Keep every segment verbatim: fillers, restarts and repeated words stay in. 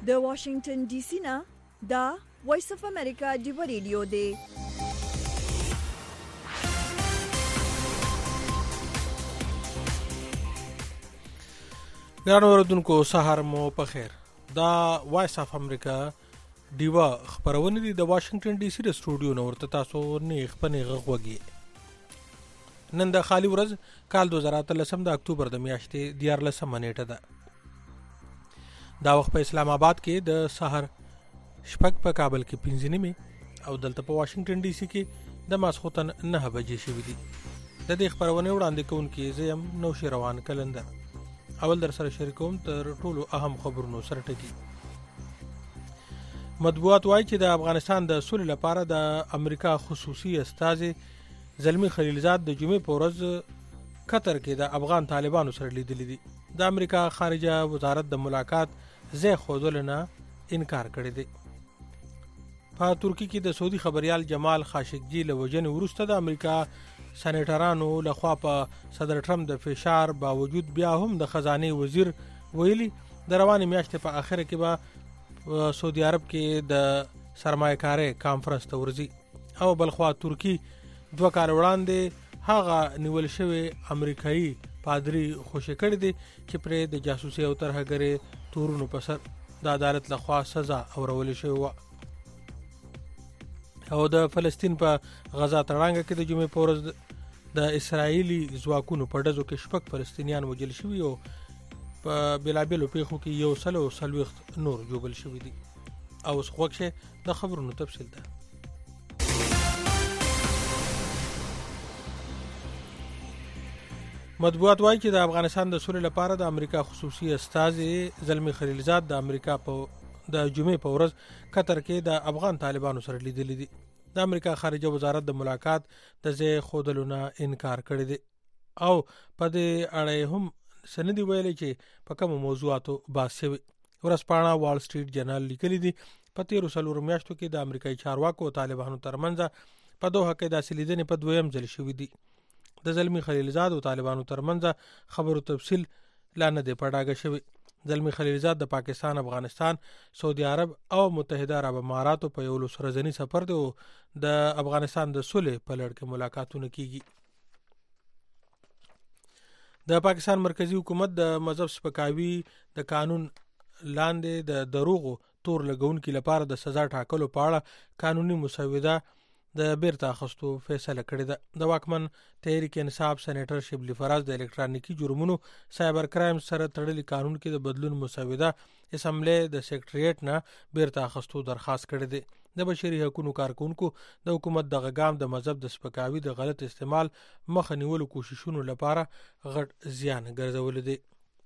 د واشنگټن ډي سي نه دا وایس اف امریکا دی ریډیو دی. ګران اوردونکو سهار مو په خیر. دا وایس اف امریکا دیوا خبرونه دي د واشنگټن ډي سي د سټوډیو نو ورته تاسو نه خپنه غوږی. نن د خالی ورځ کال دوه زره اتلس د اکتوبر د میاشتې دیارلسمه نیټه ده. دا وخت په اسلام آباد کې د سحر شپږ په کابل کې پنځه نیمه او دلته په واشنگټن ډي سي کې د ماسخوتن نه بجې شوې دي. د دې خبرونه وړاندې کوونکې زم نو شروان کلندر اول در سره شریکوم تر ټولو اهم خبرونو سره ټکی. مطبوعات وايي چې د افغانستان د سولې لپاره د امریکا خصوصي استازي زلمی خلیلزاد د جمعې په ورځ قطر کې د افغان طالبانو سره لیدلي دي. د امریکا خارجه وزارت د ملاقات زه خودلنه انکار کړی دی. په ترکی کې د سعودي خبريال جمال خاشقجي له وجنې وروسته د امریکا سېنیټرانو لخوا په صدر ټرمپ د فشار باوجود بیا هم د خزانه وزیر ویلي د روانې میاشتې په اخر کې به سعودي عرب کې د سرمایه‌کاري کانفرنس ته ورځي او بلخوا ترکی دوه کال وړاندې هغه نیول شوی امریکایي پادری خوشی کړی دی چې پر د جاسوسي او ترهګری تورونو په سر د عدالت لخوا سزا اورول شوی و. او د فلسطین په غزا تړانګه کې د جمعې په ورځ د اسرایلی ځواکونو په ډزو کې شپږ فلسطینیان وژل شوي او په بلابلو پیښو کې یو سل او څلوېښت نور جوړل شوي دي. او اوس خوښه د خبرونو تفصیل ده. مطبوعات وايي چې د افغانستان د سولې لپاره د امریکا خصوصي استازي زلمی خلیلزاد د امریکا په د جمعې په ورځ قطر کې د افغان طالبانو سره لیدلي دي. د امریکا خارجه وزارت د ملاقات د ځای خودلونه انکار کړی دی او په دې اړه هم سندي ویلي چې په کوم موضوعاتو بحث شوی. ورځپاڼه وال سټریټ جرنل لیکلي دي په تیرو سلور میاشتو کې د امریکایي چارواکو او طالبانو ترمنځ په دوه کې د سلیدنې په دویم ځل شوی دي. د زلمی خلیلزاد او طالبانو ترمنځ خبرو تفصیل لا نه دی پړاګه شوی. زلمی خلیلزاد د پاکستان، افغانستان، سعودي عرب او متحده عرب اماراتو په یو لسرزنی سفر دی او د افغانستان د صلح په لړ کې ملاقاتونه کیږي. د پاکستان مرکزی حکومت د مذهب سپکاوي د قانون لاندې د دروغو تور لګونکو لپاره د سزا ټاکلو په اړه قانوني مسوده د بیرته اخستو فیصله کړې ده. د واکمن تحریک انصاف سېنیټر شبلی فراز د الکترونیکی جرمونو سایبر کرایم سره تړلي قانون کې د بدلون مسوده اسمبلی د سیکریټریټ نه بیرته اخستو درخواست کړی دی. د بشري حقوقو کارکونکو د حکومت د غګام د مذهب د سپکاوي د غلط استعمال مخه نیولو کوششونو لپاره غټ زیان ګرځول دي.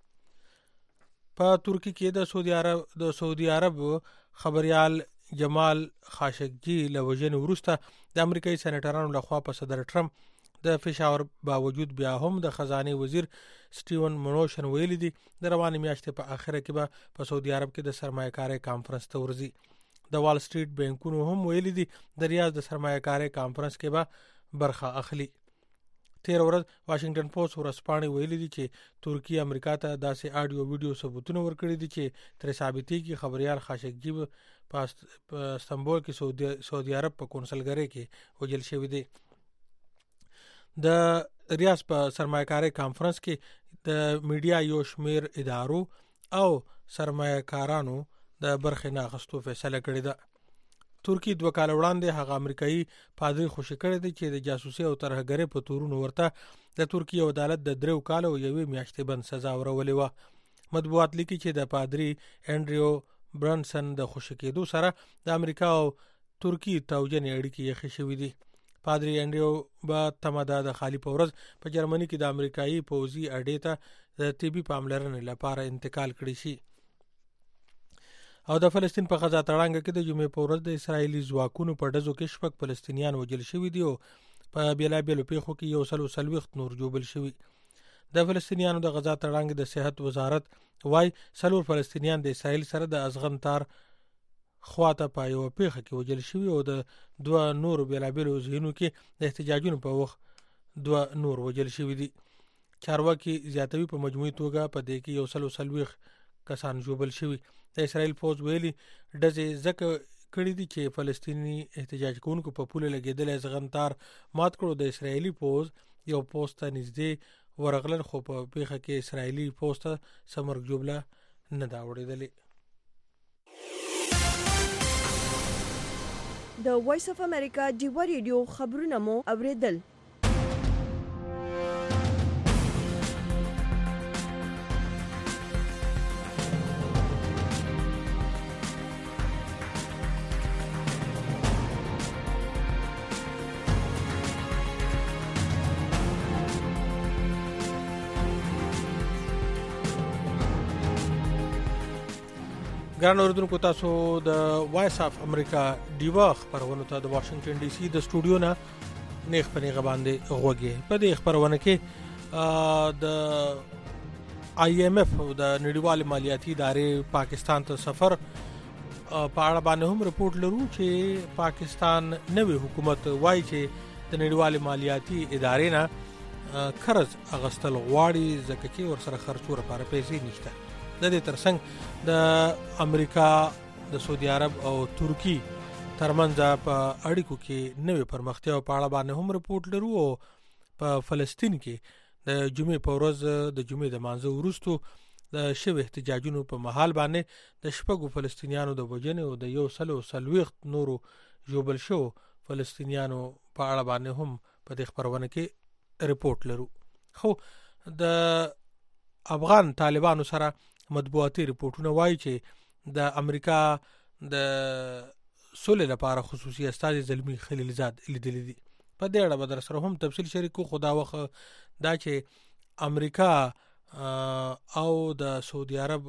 په ترکی کې د سعودي عرب د سعودي عرب خبريال جمال خاشقجي له وجنې وروسته د امریکایي سېنیټرانو لخوا په صدر ټرمپ د فشار باوجود بیا هم د خزانه وزیر سټیون منوشن ویلي دي د روانې میاشتې په اخر کې به په سعودي عرب کې د سرمایه‌کاري کانفرنس ته ورځي. د وال سټریټ بانکونو هم ویلي دي د ریاض د سرمایه‌کاري کانفرنس کې به برخه اخلي. تیر ورځ واشنگټن پوسټ ورځپاڼې ویلي دي چې ترکیه امریکا ته داسې اډیو ویډیو ثبوتونه ورکړي دي چې تر ثابتي کې خبريال خاشقجي په استنبول کې سعودي سعودي عرب په کونسلګری کې وجل شوی دی. د ریاض په سرمایه‌کاري کانفرنس کې د میډیا یو شمیر ادارو او سرمایه‌کارانو د برخې نه اخستو فیصله کړې ده. ترکی دوه کال وړاندې هغه امریکایي پادری خوشی کړی دی چې د جاسوسي او ترهګری په تورونو ورته د ترکیه عدالت د درو کال او یوې میاشتې بند سزا ورولې و. مطبوعات لیکي چې د پادری انډریو برنسن د خوشی کېدو سره د امریکا او ترکی توجنې اړیکې یې شوې دي. پادری انډریو با تمدا د خالی په ورځ په جرمني کې د امریکایي پوځي اډې ته د طبي پاملرنې لپاره انتقال کړی شي. او د فلسطین په غزا تړانګه کې د جمعې په ورځ د اسرایلی ځواکونو په ډزو کې شپږ فلسطینیان وژل شوي دي او په بلابلو پیښو کې یو سل او څلوېښت نور جوړل شوي. د فلسطینیانو د غزا تړانګه د صحت وزارت وايي څلور فلسطینیان د اسرایل سره د ازغن تار خواته په یو پیښه کې وژل شوي او د دوه نور بلابلو ځایونو کې د احتجاجونو په وخت دوه نور وژل شوي دي. چارواکي زیاتوي په مجموعي توګه په دې کې یو سل او څلوېښت کسان ژوبل شوي. د اسرائیل پوز ویلي ډزې ځکه کړي دي چې فلسطینی احتجاج کوونکو په پوله لګېدلی زغنتار مات کړو. د اسرائیلي پوز یو پوسټ ته نږدې ورغلل خو په پیښه کې اسرائیلي پوسټ ته څه مرګ ژوبله نه ده اورېدلې. د وایس اف امریکا ډیوه ریډیو خبرونه مو اوریدل. ګران اوریدونکو تاسو د وایس اف امریکا ډیوه خبرونه ته د واشنگټن ډي سي د سټوډیو نه نیغ په نیغه باندې غوږی. په دې خبرونه کې د آی ایم ایف د نړیوال مالیاتي ادارې پاکستان ته سفر په اړه باندې هم رپورټ لرو چې پاکستان نوې حکومت وایي چې د نړیوال مالیاتي ادارې نه قرض اغستل غواړي ځکه چې ورسره خرڅور لپاره پیسې نشته. د دې ترڅنګ د امریکا د سعودي عرب او ترکی ترمنځ په اړیکو کې نوې پرمختیا په اړه باندې هم رپورټ لرو. او په فلسطین کې د جمعې په ورځ د جمعې د مانځه وروسته د شوي احتجاجونو په محل باندې د شپږو فلسطینیانو د وژنې او د یو سلو څلوېښت نورو ژوبل شو فلسطینیانو په اړه باندې هم په دې خبرونه کې رپورټ لرو. خو د افغان طالبانو سره مطبوعاتي رپورټونه وایي چې د امریکا د سولې لپاره خصوصي استازي زلمی خلیلزاد لیدلي دي. په دې اړه به در سره هم تفصیل شریکو. خو دا وخت دا چې امریکا او د سعودي عرب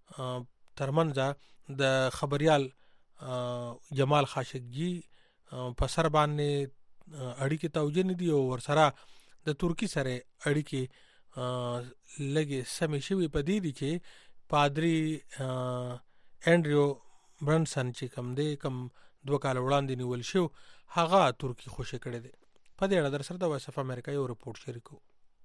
ترمنځ د خبريال جمال خاشقجي په سر باندې اړیکې توجه نه دي او ورسره د ترکی سره اړیکې لګي سمې شوي په دې دي چې پادری انډریو برنسن چې کوم دی کوم دوه کال وړاندې نیول شو هغه ترکی خوشی کړی دی. په دې اړه در سره د وایس اف امریکا یو رپورټ شریکو.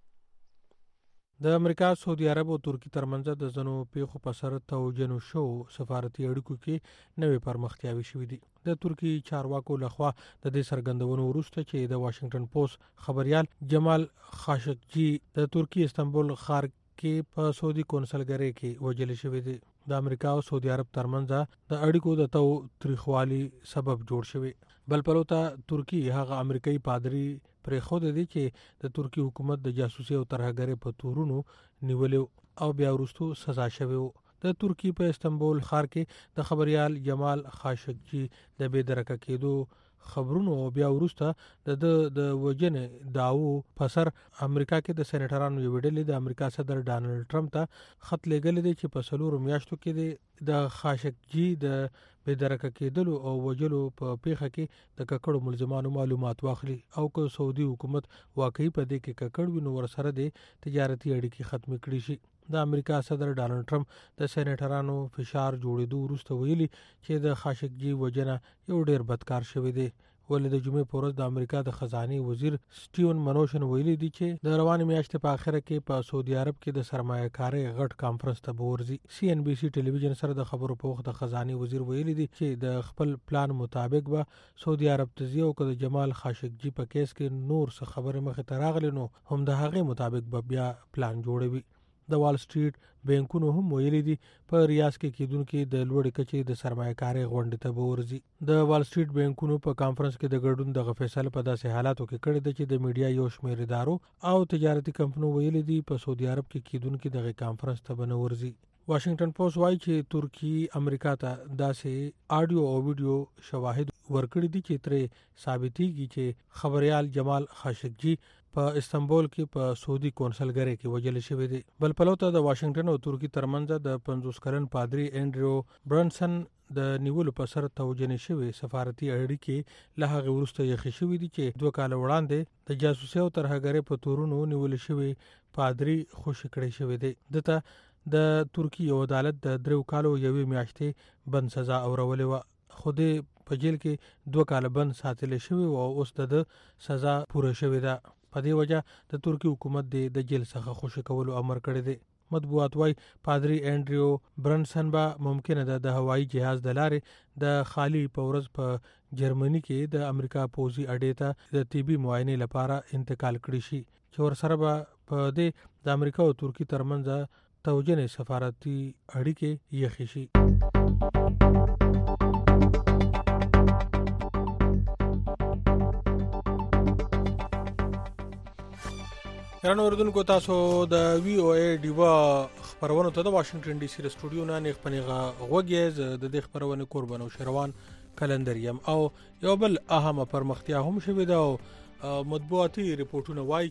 د امریکا سعودي عرب او ترکی ترمنځ د ځنو پیښو په سر توجه شو سفارتي اړیکو کې نوې پرمختیاوي شوې دي. د ترکی چارواکو لخوا د دې څرګندونو وروسته چې د واشنگټن پوسټ خبريال جمال خاشقجي د ترکی استنبول ښار کې په سعودي کونسلګرۍ کې وژل شوی دی. د امریکا او سعودي عرب ترمنځ د اړیکو د تو تریخوالي سبب جوړ شوی. بل پلوته ترکی هغه امریکایي پادری پرې خو د دې چې د ترکی حکومت د جاسوسي او ترهګرۍ په تورونو نیولو او بیا وروسته سزا شوی. د ترکی په استنبول ښار کې د خبريال جمال خاشقجي د بې درکه کېدو خبرونو او بیا وروسته د د وجنې داو په سر امریکا کې د سېنیټرانو یو ډلې د امریکا صدر ډانلډ ټرمپ ته خط لېږلی دی چې په څلورو میاشتو کې د خاشقجي د بې درکه کېدلو او وجلو په پیښه کې د ککړو ملزمانو معلومات واخلي او که سعودي حکومت واقعي په دې کې ککړ وي نو ورسره د تجارتي اړیکې ختم کړي شي. د امریکا صدر ډانلډ ټرمپ د سېنیټرانو فشار جوړېدو وروسته ویلي چې د خاشقجي وجنه یو ډېر بدکار شوی دی. ولې د جمعې په ورځ د امریکا د خزانه وزیر سټیون منوشن ویلي دی چې د روانې میاشتې په اخره کې په سعودي عرب کې د سرمایه کارۍ غټ کانفرنس ته ورځي. سی ان بي سي ټلویزیون سره د خبرو په وخت د خزانه وزیر ویلي دی چې د خپل پلان مطابق به سعودي عرب ته ځي او که د جمال خاشقجي په کیس کې نور څه خبره مخې ته راغلي نو هم د هغې مطابق به بیا پلان جوړوي. د وال سټریټ بانکونو هم ویلي دي په ریاض کې کېدونکو د لوړې کچې د سرمایه کارۍ غونډې ته ورځي. د وال سټریټ بانکونو په کانفرنس کې د ګډون د فیصله په داسې حالاتو کې کړی دی چې د میډیا یو شمېر ادارو او تجارتي کمپنیو ویلي دي په سعودي عرب کې کېدونکو دغه کانفرنس ته به نه ورځي. واشنگټن پوسټ وایي چې ترکی امریکا ته داسې آډیو او ویډیو شواهد ورکړي دي چې ترې ثابتېږي چې خبريال جمال خاشقجي په استنبول کې په سعودي کونسلګرۍ کې وژل شوی دی. بل پلوته د واشنگټن او ترکی ترمنځ د پنځوس کلن پادری انډریو برنسن د نیولو په سر توجه شوی سفارتي اړیکې له هغه وروسته یې شوی دي چې دوه کال وړاندې د جاسوسي او ترهګرۍ په تورونو نیول شوی پادری خوشی کړی شوی دی. دته د ترکی یو عدالت د درو کالو یوې میاشتې بند سزا اورولې و خو د په جیل کې دوه کال بند ساتل شوی او اوس د سزا پوره شوی ده. په دې وجه د ترکی حکومت د جیل څخه خوشی کولو امر کړی دی. مطبوعات وای پادری انډریو برنسن به ممکنه ده د هوایي جهاز د لارې د خالی پورز په جرمني کې د امریکا پوزي اډې ته د طبي معاینې لپاره انتقال کړی شي چې ور سره به په دې د امریکا او ترکی ترمنځ توجنه سفارتي اړیکې یخي شي. ګرانو اوریدونکو تاسو د وی او ای ډیوا خبرونه ته د واشنگټن ډي سي سټوډیو نه نه خپنیغه غوګیز د دې خبرونه قربانو شروان کلندریم او یو بل اهمه پرمختیا هم شوې ده او مطبوعاتي ریپورتونه وایي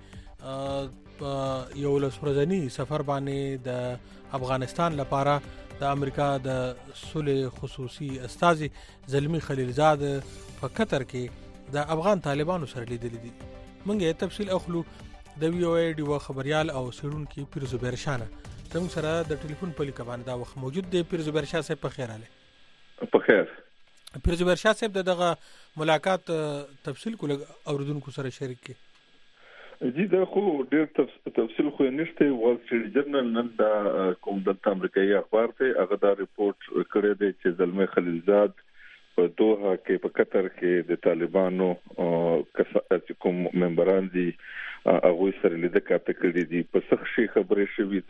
چې یو لسورزنی سفر باندې د افغانستان لپاره د امریکا د صلح خصوصي استازي زلمی خلیلزاد په قطر کې د افغان طالبانو سره لیدل دي. موږ تفصیل اخلو د وی او ای ډیوا خبريال او سړونکو پیر زبیر شاه زموږ سره د ټلیفون په لیکه باندې دا وخت موجود دی. پیر زبیر شاه صاحب په خیر اله. په خیر. پیر زبیر شاه صاحب دغه ملاقات تفصیل کول اوردونکو سره شریک کی. جی دا خو ډیر تفصیل خو نشته. وال سټریټ جرنل نن دا کوم د امریکایي اخبار ته هغه دا ریپورت کړی دی چې زلمی خلیلزاد په دوحه کې په قطر کې د طالبانو کوم ممبران دي هغه سره لیدل کاته کړی دي په سخت شي خبرې شوې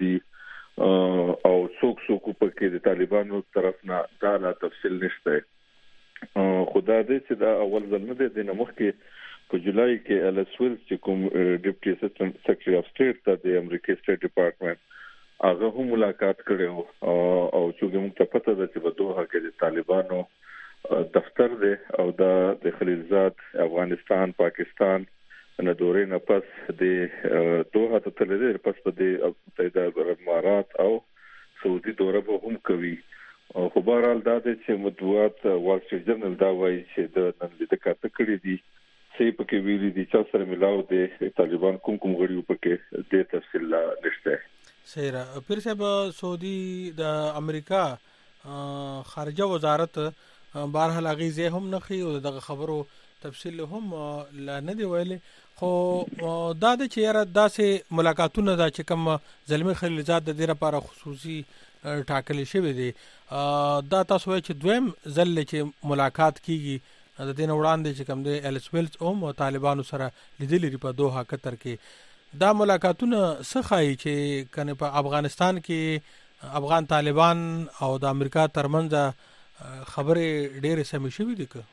دي او څوک څوک په کې د طالبانو طرف نه دا لا تفصیل نشته. خدا دې چې دا اول ځل نه دی د نمخ کې په جولای کې الیس ویلز چې کوم ډیپټي اسسټنټ سیکریټري اف سټیټ ته د امریکای سټیټ ډپارټمنټ هغه هم ملاقات کړو او چې موږ ته پته ده چې په دوحه کې د طالبانو دفتر دی او دا د خلیلزاد افغانستان پاکستان نه دورې نه پس د دوحه ته تللی پس په د متحده عرب امارات او سعودي دوره به هم کوي. خو بهرحال دا دی چې مطبوعات وال سټریټ جرنل دا وایي چې د نن لیدل کاته کړی دي چې په کې ویلي دي چې سره ملاو دي طالبان کوم کوم غړي په کې د تفصیل نشته. سیرا پیر صاحب سعودي د امریکا خارجه وزارت بهرحال هغه زه هم نخي او دغه خبرو تفصیل هم لا نه دی ویلي. خو دا د چیرې داسې ملاقاتونه دا چې کوم زلمی خلیلزاد د دې لپاره خصوصي ټاکل شوی دی دا تاسو وایي چې دویم ځل چې ملاقات کیږي د دین وړاندې چې کوم دی الیس ویلز او طالبانو سره لیدل لري په دوحه قطر کې دا ملاقاتونه څه خایي چې کنه په افغانستان کې افغان طالبان او د امریکا ترمنځ خبرې ډېرې سمې شوې دي که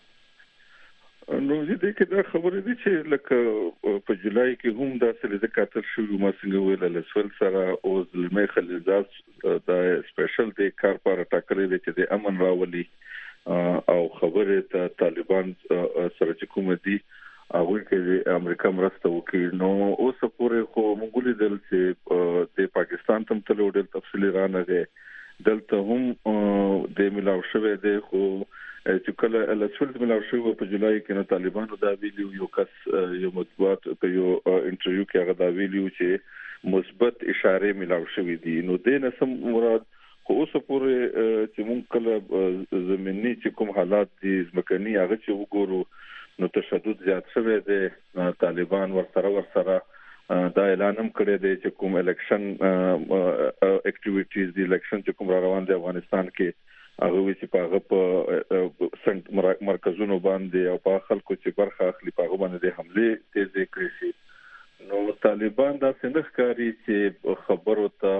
نو دې کې دا خبرې دي چې لکه په جولای کې هم دا سره د قطر شروع ما څنګه ویل الیس ویلز سره او زلمی خلیلزاد دا سپیشل د کار پر ټاکلې دي چې د امن راولي او خبره ته طالبان سره چې کوم دي هغه کې امریکا مرسته وکړي. نو اوس پورې خو موږ لیدل چې د پاکستان تم ته ډېر تفصیلی رانه دي دلته هم د ملاو شوه دي خو چې کله الیسفلز ملاو شوه په جولای کې نو طالبانو دا ویلیو یو کس یو مطبوعات په یو انټرویو کې هغه دا ویلیو چې مثبت اشاره ملاو شوه دي. نو د نسم مراد خو اوس پورې چې مونږ کله زمینی چې کوم حالات دي ځمکني هغه چې وګورو نو تشدد زیات شوی دی. طالبان ورسره ورسره دا اعلان هم کړی دی چې کوم الیکشن اکټیویټیز دی الیکشن چې کوم روان دي افغانستان کې هغه چې په هغه په سنت مرکزونو باندې او په خلکو چې برخه اخلي په هغه باندې حمله تیزې کړې شي. نو طالبان دا څنګه ښکاري چې خبرو ته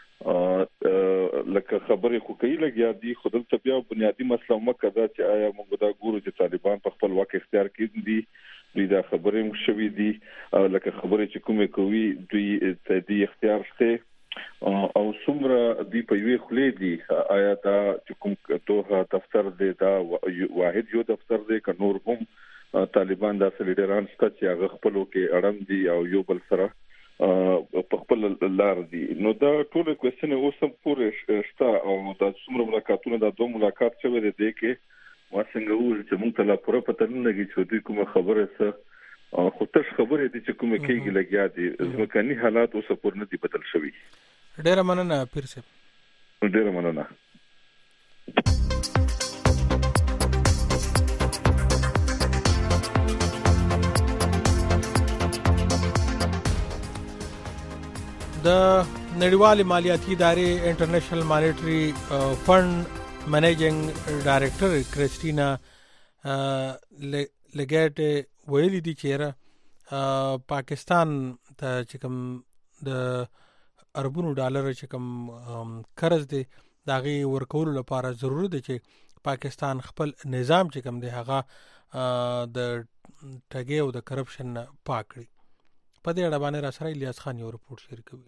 لکه خبرې خو کوي لګیا دي خو دلته بیا بنیادی مسله مکه دا چې آیا موږ دا ګورو چې طالبان په خپل واک اختیار کړي دي دوی دا خبرې مشوي دي لکه خبرې چې کومه کوي دوی تدي اختیار شته او څومره دی په یوه خلې دي آیا دا چې کوم دوه دفتر دی دا واحد یو دفتر دی که نور هم طالبان دا لیډران شته چې هغه خپلو کې اړم دي او یو بل سره په خپل لار دي. نو دا ټول کوېسچن اوس هم پورې شته او دا څومره ملاقاتونه دا دوه ملاقات شوی دی کې ما څنګه وایي چې موږ ته لا پوره پته نه لګي چې دوی کومه خبره څه خو تاسو خبرې دي چې کومه کېږي لګیا دي ځمکني حالات اوس پورې نه دي بدل شوي. ډېره مننه پیر صاحب. ډېره مننه. د نړیوال مالیاتي ادارې انټرنیشنل مانیټری فند منیجینګ ډایریکټر کریسټینا لګیټ ویلي دي چې پاکستان ته چې کوم د اربونو ډالر چې کوم قرض دی د هغې ورکولو لپاره ضروري دی چې پاکستان خپل نظام چې کوم دی هغه د ټګۍ او د کرپشن نه پاک کړي. په دې اړه باندې را سره الیاس خان یو رپورټ شریکوي.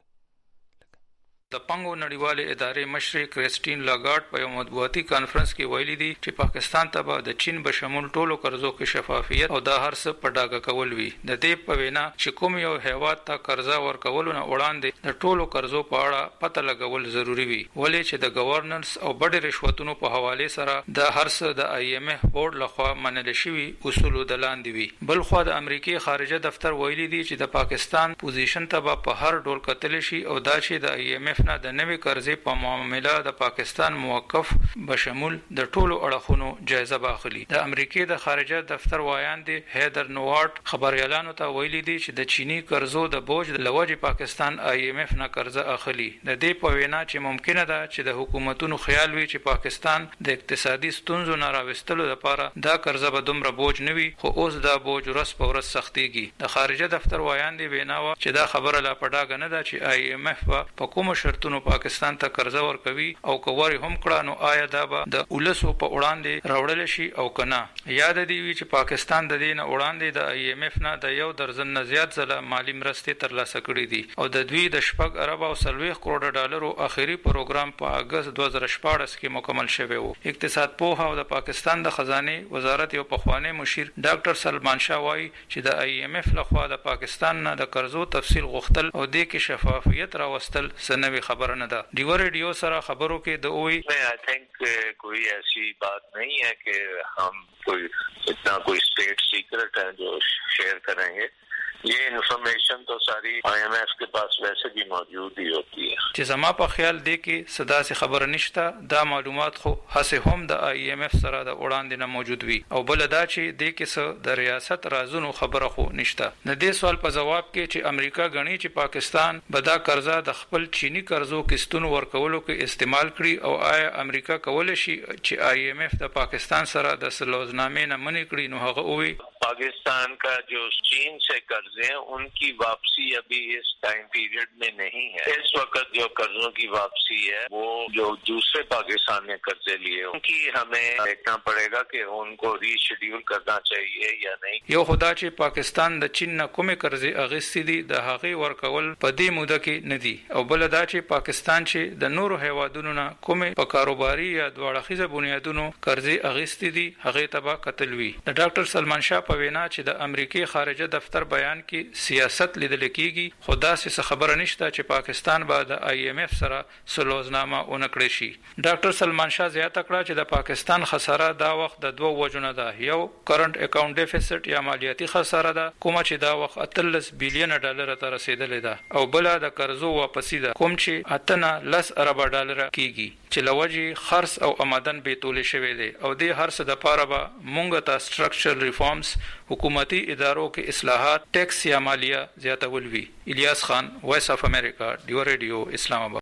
د پنګو نړیوالې ادارې مشر کریسټین لاګارد په یو مطبوعاتي کانفرنس کې ویلي دي چې پاکستان ته به د چین بشمول ټولو قرضو کې شفافیت او د هر څه په ډاګه کول وي. د دې په وینا چې کوم یو هیواد ته قرضه ورکول نه وړاندې د ټولو قرضو په اړه پته لګول ضروری وي، ولې چې د گورننس او بډې رشوتونو په حواله سره د هر څه د آی ایم ایف بورډ لخوا منل شوی اصول د لاندې وي. بل خو د امریکای خارجه دفتر ویلي دي چې د پاکستان پوزیشن ته په هر ډول کتل شي او دا چې د آی ایم ایف نه د نوې قرضې په معامله د پاکستان موقف بشمول د ټولو اړخونو جایزه باخلي. د امریکای د خارجه دفتر وایاند هیدر نوارت خبريالانو ته ویلي دي چې د چینی قرضو د بوج لوجه پاکستان آی ایم ایف نه قرضه اخلي. د دې په وینا چې ممکنه ده چې د حکومتونو خیال وي چې پاکستان د اقتصادي ستونزو نه راوستلو لپاره دا قرضه به دومره بوج نه وي، خو اوس دا بوج ورځ په ورځ سختيږي. د خارجه دفتر وایاند ویناوه چې دا خبره لا پډاګه نه ده چې آی ایم ایف په کوم شرطونو پاکستان ته قرضه ورکوي او کواري هم کړه، نو آیا دا به د اولسو په وړاندې راوړل شي او کنه. یاد دی وی چې پاکستان د دې نه وړاندې د آی ایم ایف نه د یو درزن نه زیات ځله مالی مرستې ترلاسه کړې دي او د دوی د شپږ ارب او سلويخ کروڑ ډالرو اخیری پروګرام په اگست دوه زره شپاړس کې مکمل شوی و. اقتصاد پوها او د پاکستان د خزانه وزارت یو پخوانی مشیر ډاکټر سلمان شاه وایي چې د آی ایم ایف لخوا د پاکستان نه د قرضو تفصیل غوښتل او د کې شفافیت راوستل سنوي خبره نه ده. ڈیو ریڈیو سره خبروں کے دو ہوئی آئی تھنک کوئی ایسی بات نہیں ہے کہ ہم کوئی اتنا کوئی اسٹیٹ سیکرٹ ہے جو شیئر کریں گے. یہ انفارمیشن تو ساری آئی ایم ایف کے پاس ویسے بھی موجود ہی ہوتی ہے. چې زما په خیال دی کې صدا سے خبر نشته، دا معلومات خو هسه هم د آی ایم ایف سره د وړاندې نه موجود وي او بل دا چې دی کې څه د ریاست رازونو خبره خو نشته. د دې سوال په جواب کې چې امریکا غني چې پاکستان به دا قرضه د خپل چینی قرضو قسطونو ورکولو کې استعمال کړي او آیا امریکا کولای شي چې آی ایم ایف د پاکستان سره د سلوزنامې نه منې کړي، نو هغه وی پاکستان کا جو چین سے قرضے ہیں ان کی واپسی ابھی اس ٹائم پیریڈ میں نہیں ہے. اس وقت جو قرضوں کی واپسی ہے وہ جو دوسرے پاکستان نے قرضے لیے ان کی ہمیں دیکھنا پڑے گا کہ ان کو ری شیڈیول کرنا چاہیے یا نہیں. یو خدا چې پاکستان د چین نه کومې قرضې اغستې دي د هغې ورکول په دې موده کې نه دي او بل دا چې پاکستان چې د نورو هیوادونو نه کومې په کاروباري یا دواړه بنیادونو قرضې اغستې دي هغې ته به کتل وي. د ډاکټر سلمان شاه په وینا چې د امریکای خارجه دفتر بیان کې سیاست لیدل کېږي، خو داسې خبره نشته چې پاکستان به د آی ایم ایف سره سلوزنامه ونکړي شي. ډاکټر سلمان شاه زیاته کړه چې د پاکستان خساره دا وخت د دوه وجو نه ده. یو کرنٹ اکاونټ ډیفیسټ یا مالیاتي خساره ده کومه چې دا وخت اتلس بیلیون ډالر ته رسیدلې ده او بل د قرضو واپسی ده کوم چې اتنه لس ارب ډالر کېږي چې لوجي خرڅ او آمدن به تولې شوی دی او د هر څه د پاره به مونږ ته سټرکچرل ریفارمز حکومتي ادارو کې اصلاحات ټیکس یا مالیه زیاتول وی. الیاس خان، وائس اف امریکا، ڈیو ریڈیو، اسلام آباد.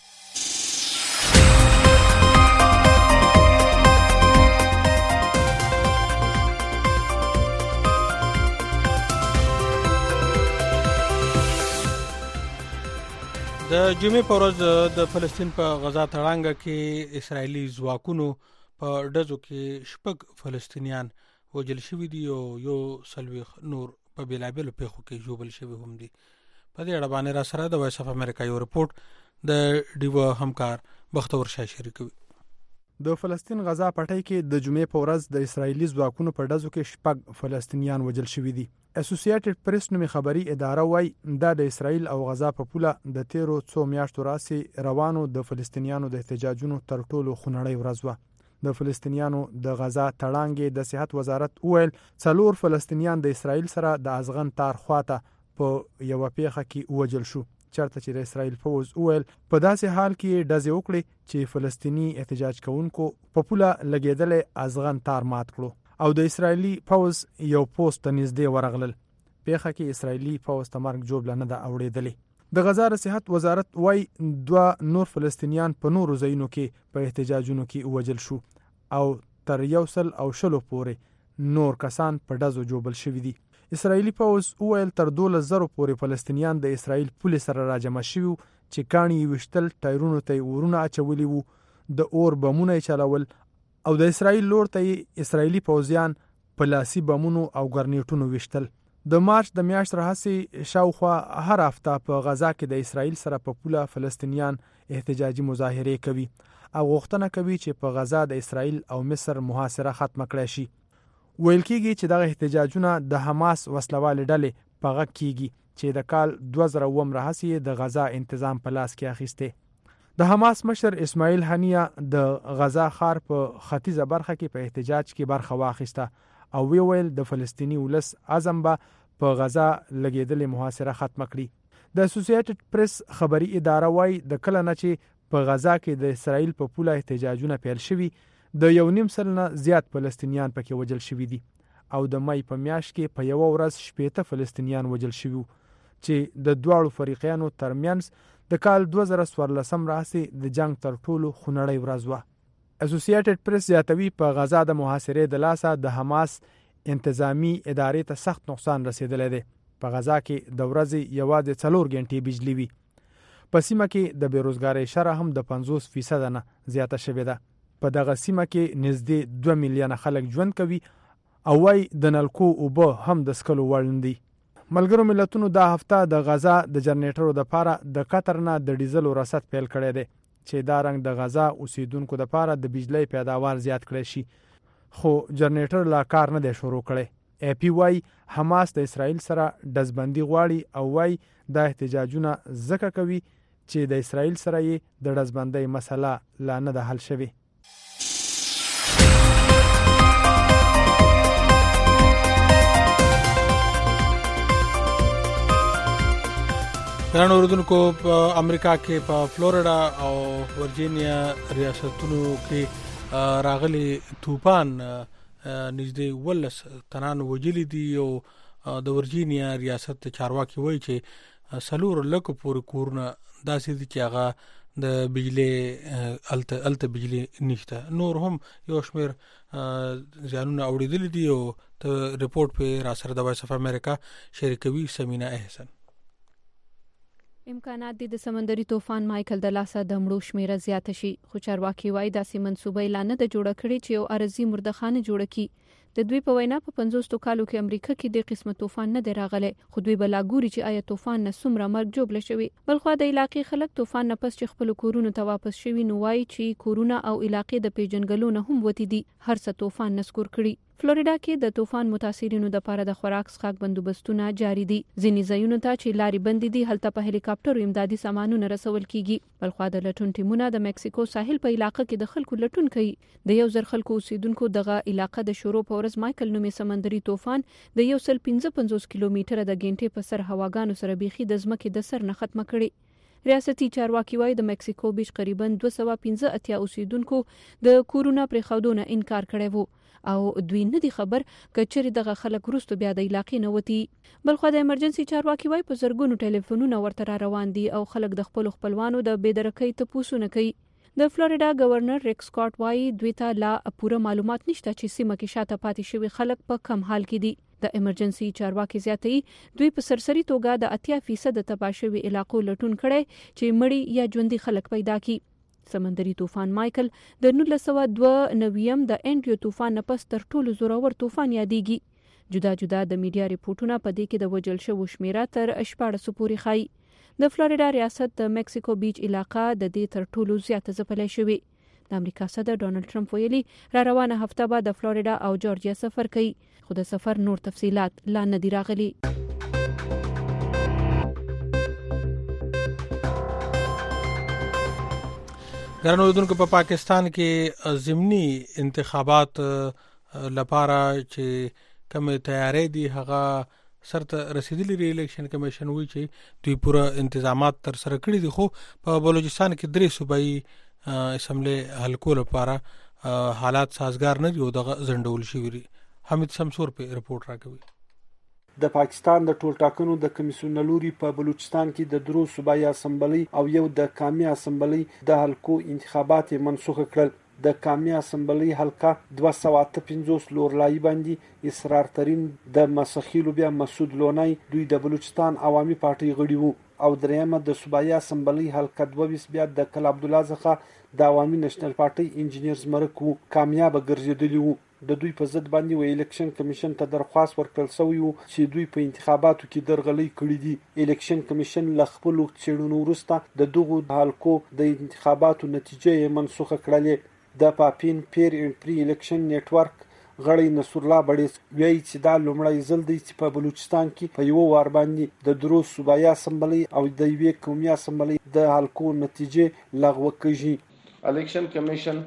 د جمعې په ورځ د فلسطین په غزا تړانګه کې اسرایلی ځواکونو په ډزو کې شپږ فلسطینیان وژل شوي دي او یو څلوېښت نور په بېلابېلو پیښو کې ژوبل شوي هم دي. په دې اړه باندې را سره د وایس اف امریکا یو رپورټ د ډیو همکار بختور شاه شریکوي. د فلسطین غزا پټۍ کې د جمعې په ورځ د اسرایلی ځواکونو په ډزو کې شپږ فلسطینیان وژل شوي دي. اسوسییټډ پریس نومي خبري اداره وايي دا د اسرایل او غزا په پوله د تیرو څو میاشتو راځي روانو د فلسطینیانو د احتجاجونو تر ټولو خونړۍ ورځ وه. د فلسطینیانو د غزا تړانګې د صحت وزارت وویل څلور فلسطینیان د اسرایل سره د ازغن تار خواته په یو پیښه کې وژل شو، چرته چې د اسرایل پوز وویل په داسې حال کې ډزې وکړي چې فلسطینی احتجاج کوونکو په پوله لګېدلې ازغن تار مات کړو او د اسرایلی پوز یو پوسټ ته نږدې ورغلل. پیښه کې اسرایلی پوز ته مرګ جوړه نه ده اوریدلې. د غزا د صحت وزارت وای دوه نور فلسطینیان په نورو ځایونو کې په احتجاجونو کې وژل شو او تر یو سل او شلو پورې نور کسان په ډزو جوړل شوي دي. اسرایلی پوځ وویل تر دولس زره پورې فلسطینیان د اسرایل پولیس سره راجمع شوي چې کاڼي وشتل ټایرونو ته ورونه اچولي وو، د اور بمونه چلول او د اسرایل لور ته اسرایلی پوځیان په لاسي بمونو او ګرنیټونو وشتل. د مارچ د میاشت راهسې شاوخوا هر هفته په غزا کې د اسرایل سره په پوله فلسطینیان احتجاجي مظاهرې کوي او غوښتنه کوي چې په غزا د اسرایل او مصر محاصره ختمه کړای شي. ویل کېږي چې دغه احتجاجونه د حماس وسلوالې ډلې په غږ کېږي چې د کال دوه زره اووم راهسې د غزا انتظام په لاس کې اخیسته. د حماس مشر اسماعیل هنیه د غزا ښار په ختیځه برخه کې په احتجاج کې برخه واخیسته او وی ویل د فلسطینی ولس عزم به په غزا لګیدلې محاصره ختمه کړي. د اسوسییټډ پریس خبري اداره وایي د کله نه چې په غزا کې د اسرایل په پوله احتجاجونه پیل شوي د یو نیم سل نه زیات فلسطینیان پکې وژل شوي دي او د مای په میاشت کې په یو ورځ شپېته فلسطینیان وژل شوي چې د دواړو فریقانو ترمنځ د کال دوه زره څوارلسم راهیسې د جنگ تر ټولو خونړۍ ورځ وه. اسوسییټډ پریس زیاتوي په غزا د محاصرې د لاسه د حماس انتظامی ادارې ته سخت نقصان رسیدلی دی. په غزا کې د ورځې یوازې څلور غنټې بجلی وي. په سیمه کې د بیروزګارۍ شرح هم د پنځوس فیصد نه زیاته شوې ده. په دغه سیمه کې نږدې دوه میلیونه خلک ژوند کوي او وايي د نلکو اوبه هم د څښلو وړ نه دي. ملګرو ملتونو دا هفته د غزا د جنریټرو دپاره د قطر نه د ډیزلو رصد پیل کړی دی چې دا رنګ د غزا اوسیدونکو دپاره د بجلی پیداوار زیات کړی شي، خو جنریټر لا کار نه دی شروع کړی. ای پی وايي حماس د اسرائیل سره ډزبندي غواړي او وايي دا احتجاجونه ځکه کوي چې د اسرائیل سره یې د ډزبندۍ مسله لا نه ده حل شوې. ګرانو اوریدونکو، په امریکا کې په فلوریډا او ورجینیا ریاستونو کې راغلي طوفان نږدې ولس تنان وجلی دي او د ورجینیا ریاست چارواکي وایي چې څلور لکو پورې کورونه داسې دي چې هغه د بجلی الته الته بجلی نشته. نور هم یو شمیر زیانونه اوریدلي دي او ته ریپورت په را سره د وایس اف امریکا شریکوي سمینا احسن. امکانات دي د سمندري طوفان مایکل د لاسه د مړو شمیره زیاته شي، خو چارواکي وایي داسې منصوبه اعلان نه ده جوړه کړې چې یو ارضي مردخانه جوړه کړي. د دوی په وینا په پنځوسو کالو کې امریکا کې د قسمه طوفان نه دی راغلی، خو دوی به لا ګوري چې آیا طوفان نه څومره مرګ جوړه شوي. بلخوا د علاقې خلک طوفان نه پس چې خپل کورونو ته واپس شوي نو وایي چې کورونه او علاقې د پیژنګلو نه هم وتی دي هر څه طوفان نسکور کړي. فلوریډا کې د طوفان متاثرینو د لپاره د خوراک څښاک بندوبستونه جاری دي. ځینې ځایونو ته چې لارې بندې دي هلته په هلیکاپټرو امدادي سامانونه رسول کیږي. بلخوا د لټون ټیمونه د مکسیکو ساحل په علاقه کې د خلکو لټون کوي. د یو زر خلکو اوسیدونکو دغه علاقه د شروع په ورځ مایکل نومي سمندري طوفان د یو سل پنځه پنځوس کیلومتره د غنټې په سر هواګانو سره بيخي د ځمکې د سر نه ختمه کړي. ریاستي چارواکي وایي د مکسیکو بیچ تقریبا دوه سوه پنځه اتیا اوسیدونکو د کورونا پرې خودونه انکار کړی وو او دوی نه دي خبر کچري دغه خلک وروسته بیا د علاقې نه وتی. بلخو د ایمرجنسي چارواکي وایي په زرګونو ټلیفونونه ورته را روان دي او خلک د خپل خپلوانو د بېدرکۍ تپوسونه کوي. د فلوریډا گورنر ریک سکاٹ وایي دوی ته لا پوره معلومات نشته چې سیمه کې شاته پاتې شوي خلک په کم حال کې دي. د ایمرجنسي چارواکي زیاتوي دوی په سرسري توګه د اتیا فیصد تباه شوي علاقو لټون کړي چې مړي یا ژوندي خلک پیدا کړي. سمندري طوفان مایکل د نولس سوه دوه نویم د انډریو طوفان نه پس تر ټولو زورور طوفان یادېږي. جدا جدا د میډیا ریپورتونه په دې کې د وژل شوو شمیره تر شپاړسو پورې ښایي. د فلوریډا ریاست د مکسیکو بیچ علاقه د دې تر ټولو زیاته ځپلی شوې. د امریکا صدر ډونالد ټرمپ ویلي را روانه هفته به د فلوریډا او جورجیا سفر کوي، خو د سفر نور تفصيلات لا نه دي راغلي. ګرانو اوریدونکو، په پاکستان کې ضمني انتخابات لپاره چې کوم تیاری دي هغه سرته رسیدلی. ری الیکشن کمیشن وی چې دوی پوره انتظامات تر سره کړی دي، خو په بلوچستان کې درې صوبایي اسمبلی حلقو لپاره حالات سازگار نه دي او دغه ځنډول شوي دي. حمید شمسور په رپورت راکوي. د پاکستان د ټولټاکنو د کمیسیون لوري په بلوچستان کې د درو صوبایي اسمبلی او یو د قومي اسمبلی د حلقو انتخابات منسوخ کړل. د قومي اسمبلی حلقه دوه سوه اته پنځوس لورلایي باندې اصرار ترين د مسخیلو بیا مسعود لونای دوی د بلوچستان عوامي پارټي غړي وو او دریمه د صوبایي اسمبلی حلقه دوه ویس بیا د کل عبد الله څخه د عوامي نېشنل پارټي انجینیر زمرک وو کامیاب ګرځیدلی وو. د دوی په ضد باندې و الیکشن کمیشن ته درخواست ورکړل شوی وو چې دوی په انتخاباتو کې درغلي کړې دي. الیکشن کمیشن ل خپل څېړنو وروسته د دغو حلقو د انتخاباتو نتیجې منسوخ کړلې. د پاپین پیر اینډ پری الیکشن نیټورک غړی نصر الله بړیس وایي چې دا لومړی ځل دی چې په بلوچستان کې په یو وار باندې د درو صوبایي اسمبلی او د یوې قومي اسمبلی د حلقو نتیجې لغوه کیږي. الیکشن کمیشن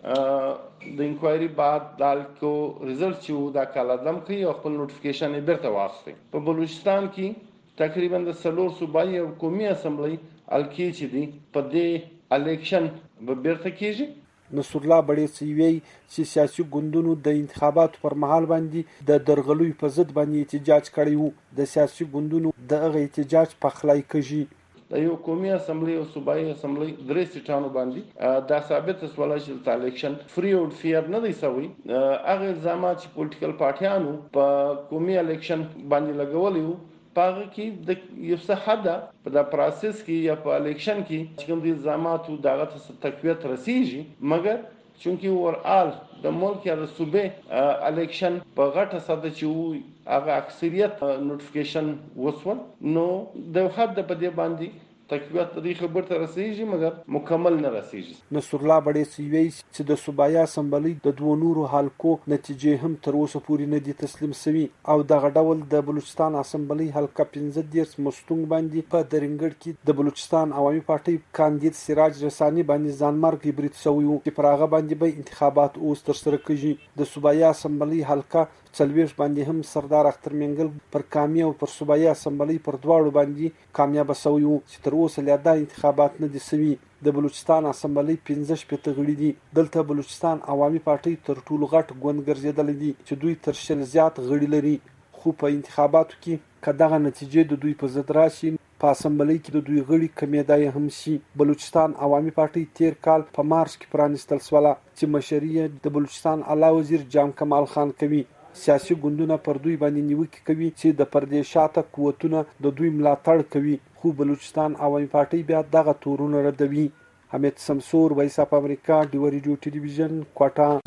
د انکوایری بعد دال کو ریزلټ چې دا کالادم کوي او خپل نوټیفیکیشن یې بیرته واخلي. په بلوچستان کې تقریبا د څلور صوبایي او قومي اسمبلی الکی چې دي په دې الیکشن به بیرته کیږي. نصر الله بړیس وایي چې سیاسي ګوندونو د انتخاباتو پر مهال باندې د درغلوي په ضد باندې احتجاج کړی وو. د سیاسي ګوندونو د هغه احتجاج په خلای کېږي. د یو قومي اسمبلی او صوبایي اسمبلی درې سیټانو باندې دا ثابت شول چې الیکشن فری او فیر نه دی سوی. هغه الزامات چې پولیټیکل پارټیانو په قومي الیکشن باندې لګولي وو پاغه کې د یو څه حدا په دا پروسس کې یا په الیکشن کې چې کوم دي الزاماتو دغه ته تقویت رسیږي مګر چونکی ورال د ملک یا د صوبې الیکشن په غټه ساده چې هغه اکثریت نوټیفیکیشن وسول نو د حد په دې باندې تقویت د خبر ته رسیږي مګر مکمل نه رسیږي. نصر الله بړیس وایي چې د صوبایي اسمبلی د دوه نورو حلقو نتیجې هم تر اوسه پورې نه دي تسلیم شوي او دغه ډول د بلوچستان اسمبلی حلقه پنځه دېرش مستونګ باندې په درنګړ کې د بلوچستان عوامي پارټي کاندید سراج رساني باندې ځانمرګ برید شوی وو چې پر هغه باندې به انتخابات اوس ترسره کیږي. د صوبایي اسمبلی حلقه څلوېښت باندې هم سردار اختر منګل پر قومي او پر صوبایي اسمبلی پر دواړو باندې کامیاب شوی وو چې تر اوسه لا د انتخابات نه دي شوي. د بلوچستان اسمبلی پنځه شپېته غړي دي. دلته بلوچستان عوامي پارټي تر ټولو غټ ګوند ګرځېدلی دي چې دوی تر شل زیات غړي لري. خو په انتخاباتو کې که دغه نتیجې د دوی په ضد راشي په اسمبلی کې د دوی غړي کمیدای هم شي. بلوچستان عوامي پارټي تیر کال په مارچ کې پرانستل شوله چې مشري د بلوچستان اعلی وزیر جام کمال خان کوي. سیاسي ګوندونه پر دوی باندې نیوکې کوي چې د پردې شاته قوتونه د دوی ملاتړ کوي خو بلوچستان عوامي پارټي بیا دغه تورونه ردوي. حمید سمسور، وایس اف امریکا، ډیو ریډیو ټلویزیون، کوټه.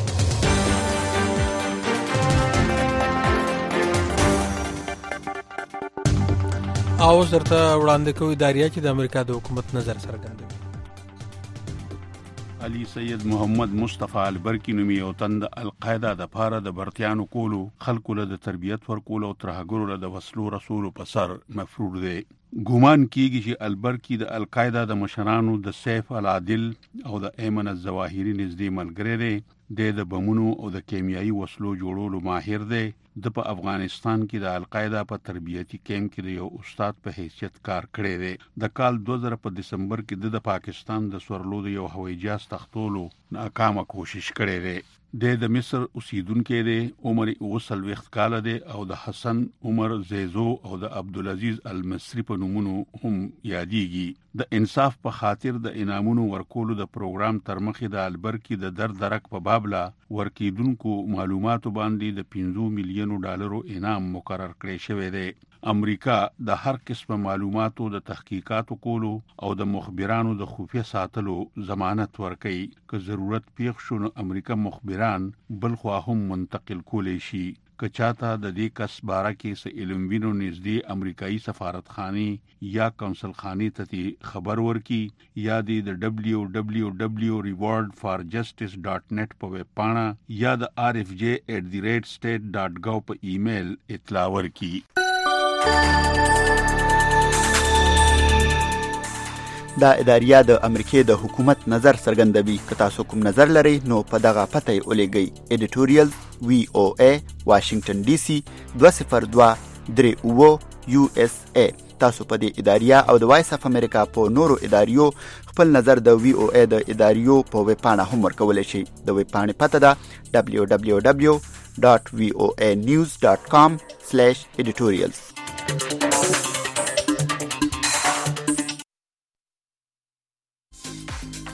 او زرته وړاندې کوي داریا چې د امریکا د حکومت نظر څرګندوي. علي سید محمد مصطفی البرکی نومي یو تن د القاعده د پاره د برتیانو کولو خلکو له د تربیت ورکول او ترهګرو له د وسلو رسولو په سر مفروض دی. ګومان کیږي چې البرکی د القاعده د مشرانو د سیف العادل او د ایمن الظواهری نږدې ملګری دی. د بمونو او د کیمیاوي وسلو جوړولو ماهر دی. د په افغانستان کې د القاعده په تربیتي کیمپ کې د یو استاد په حیثیت کار کړی دی. د کال دوه زره په دسمبر کې د پاکستان د سورلو د یو هوایي جهاز تختولو ناکامه کوشش کړی دی. د د مصر اوسیدونکو دی، عمر اوه څلوېښت کاله دی او د حسن عمر زیزو او د عبدالعزیز المصری په نومونو هم یادېږي. د انصاف په خاطر د انعامونو ورکولو د پروګرام تر مخې د البرکی د در درک په بابلا ورکیدونکو معلوماتو باندې د پنځه میلیونو ډالرو انعام مقرر کړی شوی دی. امریکا د هر قسم معلوماتو د تحقیقاتو کولو او د مخبرانو د خفیه ساتلو ضمانت ورکوي. که ضرورت پیښ شو نو امریکا مخبران بل خوا هم منتقل کولی شي. که چاته د دې کس باره کې څه علم وینو نږدې امریکایي سفارتخانې یا کنسل خانې ته خبر ورکي یا د ډبلیو ډبلیو ډبلیو ریوارډ فار جسټس ډاټ نیټ په ویب پاڼه یا د آر اف جے ایٹ دی ریټ سټیټ ډاټ ګو په ایمیل اطلاع ورکي. دا اداریه د امریکای د حکومت نظر څرګندوي. که تاسو کوم نظر لرئ نو په دغه پته یې ولېږئ. ایډیټوریال وی او ای واشنگټن ډي سي دوه صفر دوه درې اووه یو اس ای. تاسو په دې اداریه او د وایس اف امریکا په نورو اداریو خپل نظر د وی او ای د اداریو په ویب پاڼه هم ورکولی شئ. د ویب پاڼې پته ده دبلیو دبلیو دبلیو ډاټ وی او ای نیوز ډاټ کام سلیش editorials